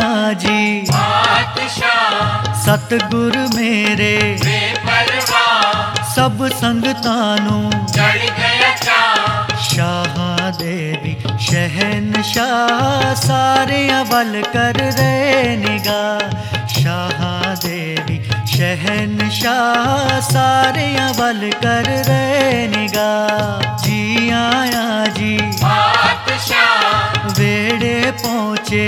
आया जी सतगुर मेरे सब संगतां नूं शाह देवी शहनशाह सारियां वल कर रहे निगाह। शाह देवी शहनशाह सारियां वल कर रहे निगाह। जी आया जी वेड़े पहुँचे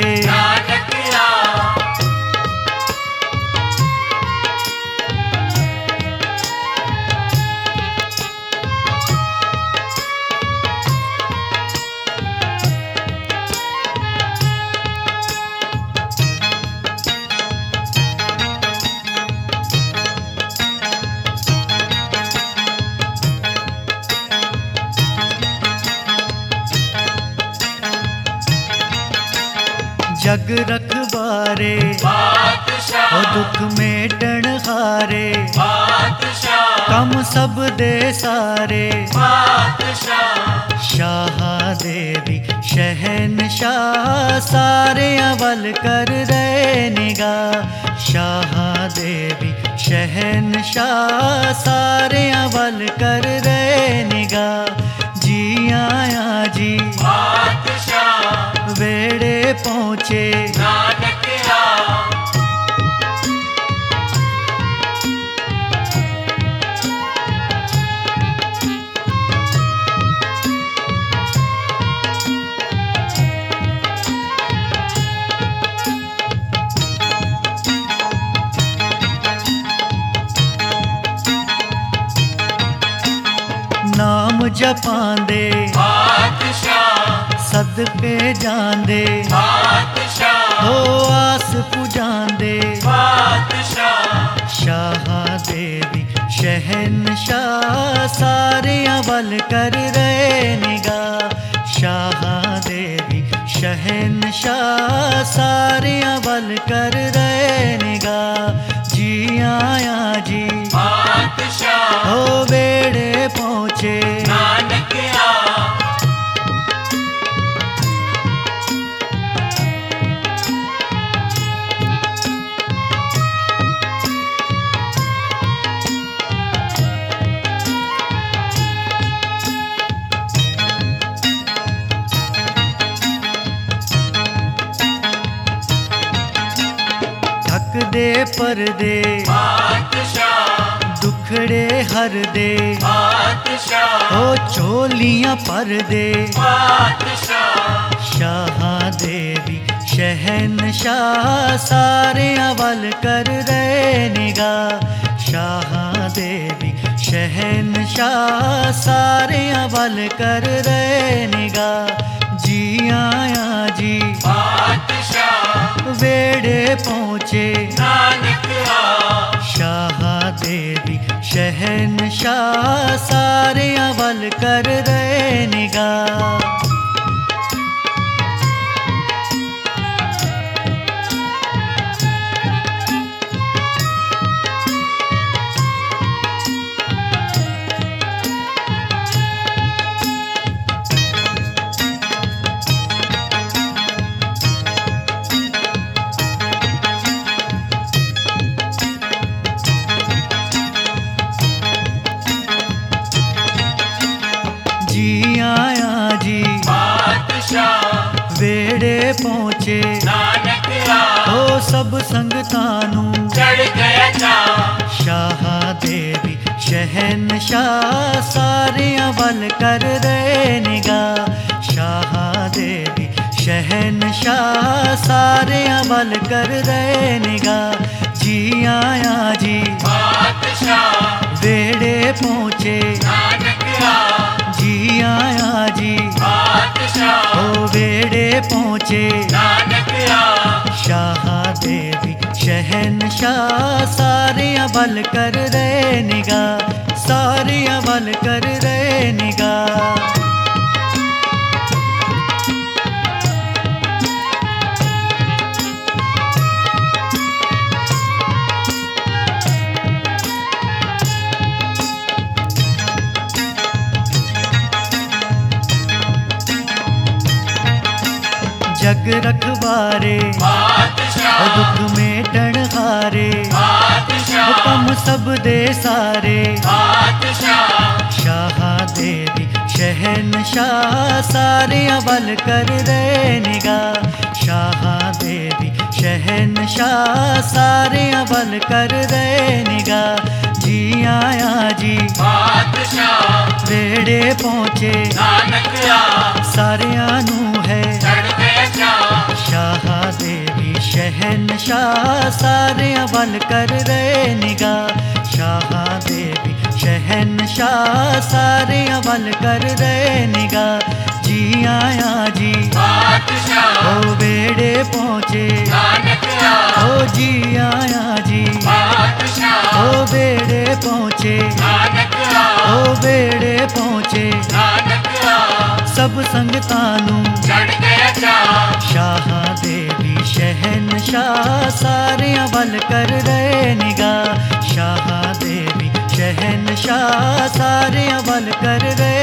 जग रखवारे ओ दुख मेटण हारे कम सब दे सारे। शाह देवी शहनशाह सारियां वल कर रहे निगाह। शाह देवी शहनशाह सारियां वल कर रहे निगाह। जी आया जी वेड़े पहुँचे नाम जपांदे सदके जांदे हो आस पुजांदे। शाह देवी शहनशाह सारियां वल कर रहे निगाह। शाह देवी शहनशाह सारियां वल कर रहे निगाह। जी आया जी हो वेड़े पहुँचे दे परदे दुखड़े हर दे ओ चोलियां पर दे। शाह देवी शहनशाह सारियां वल कर रहे निगाह। शाह देवी शहनशाह सारियां वल कर रहे निगाह। जी आया जी वेड़े पहुँचे शाह देवी शहनशाह सारियां वल कर रहे निगाह। जी आया जी वेड़े पहुँचे हो सब संगतां नूं शाह देवी शहनशाह सारियां वल कर रहे निगाह। शाह देवी शहनशाह सारियां वल कर रहे निगाह। जी आया जी वेड़े पहुँचे जी आया जी ओ वेड़े पहुँचे शाह देवी शहनशाह सारियां वल कर रहे निगाह। सारियां वल कर रहे निगाह। जग रखवारे सब दे सारे बादशाह शाह देवी शहनशाह सारियां वल कर रहे निगाह शाह देवी शहनशाह सारियां वल कर रहे निगाह जी आया जी बादशाह वेड़े पहुंचे नानक आ सारियां नू है चढ़ गया चाह शाह देवी शहनशाह सारियां वल कर रहे निगाह शाह देवी शहनशाह सारियां वल कर रहे निगाह जी आया जी बादशाह ओ बेड़े पहुंचे नानक आ ओ जी आया जी बादशाह ओ बेड़े पहुंचे नानक आ ओ बेड़े पहुंचे नानक आ सब संगतां नू चढ़ गया चाह शाह देवी शहनशाह सारियां वल कर रहे निगाह शाह देवी शहनशाह सारियां वल कर रहे